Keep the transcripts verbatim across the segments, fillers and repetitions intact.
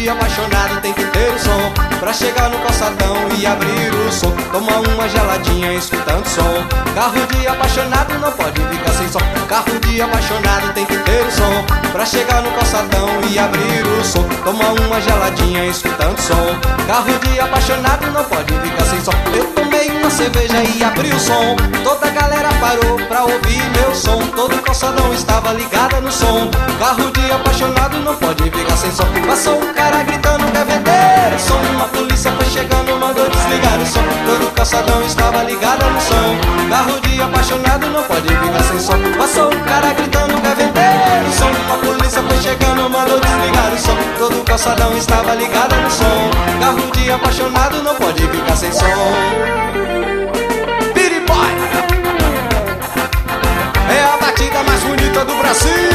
de apaixonado tem que ter o som pra chegar no calçadão e abrir o som. Toma uma geladinha escutando som. Carro de apaixonado não pode ficar sem som. Carro de apaixonado tem que ter o som pra chegar no calçadão e abrir o som. Toma uma geladinha escutando som. Carro de apaixonado não pode ficar sem som. Eu tomei uma cerveja e abri o som. Toda a galera parou pra ouvir meu som. Todo o calçadão estava ligado no som. Carro de apaixonado não pode ficar sem som. Passou um cara gritando quer vender o som. Uma polícia foi chegando, mandou desligar o som. Todo o calçadão estava ligado no som. Carro de apaixonado não pode ficar sem som. Passou um cara gritando quer vender o som. Uma polícia foi chegando, mandou desligar o som. Todo o calçadão estava ligado no som. Carro de apaixonado não pode ficar sem som. Piriboy é a batida mais bonita do Brasil.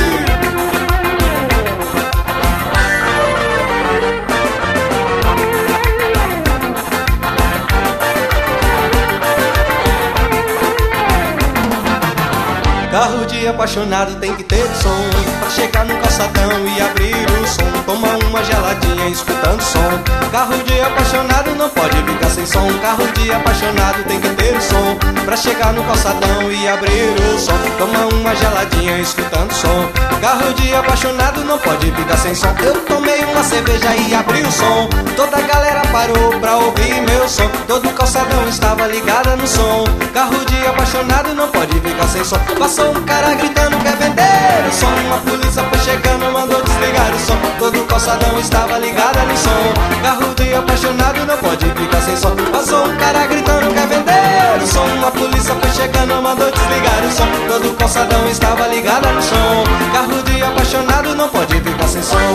Carro de apaixonado tem que ter som pra chegar no calçadão e abrir o som. Toma uma geladinha escutando som. Carro de apaixonado não pode ficar sem som. Carro de apaixonado tem que ter som pra chegar no calçadão e abrir o som. Toma uma geladinha escutando som. Carro de apaixonado não pode ficar sem som. Eu tomei uma cerveja e abri o som. Toda a galera parou pra ouvir meu som. Todo o calçadão estava ligado no som. Carro de apaixonado não pode ficar sem som. Passou um cara gritando quer vender o som. Uma polícia foi chegando, mandou desligar o som. Todo o calçadão estava ligado no som. Carro de apaixonado não pode ficar sem som. Passou um cara gritando quer vender o som. Uma polícia foi chegando, mandou desligar o som. Todo o calçadão estava ligado no som. Carro de apaixonado não pode ficar sem som.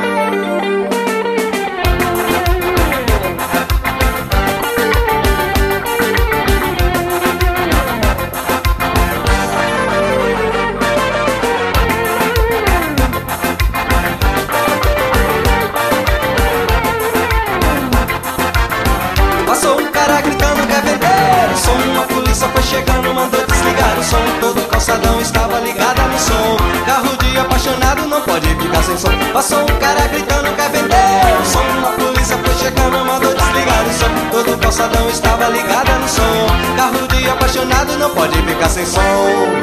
Foi chegando, mandou desligar o som. Todo o calçadão estava ligado no som. Carro de apaixonado não pode ficar sem som. Passou um cara gritando quer vender o som. A polícia foi chegando, mandou desligar o som. Todo o calçadão estava ligado no som. Carro de apaixonado não pode ficar sem som.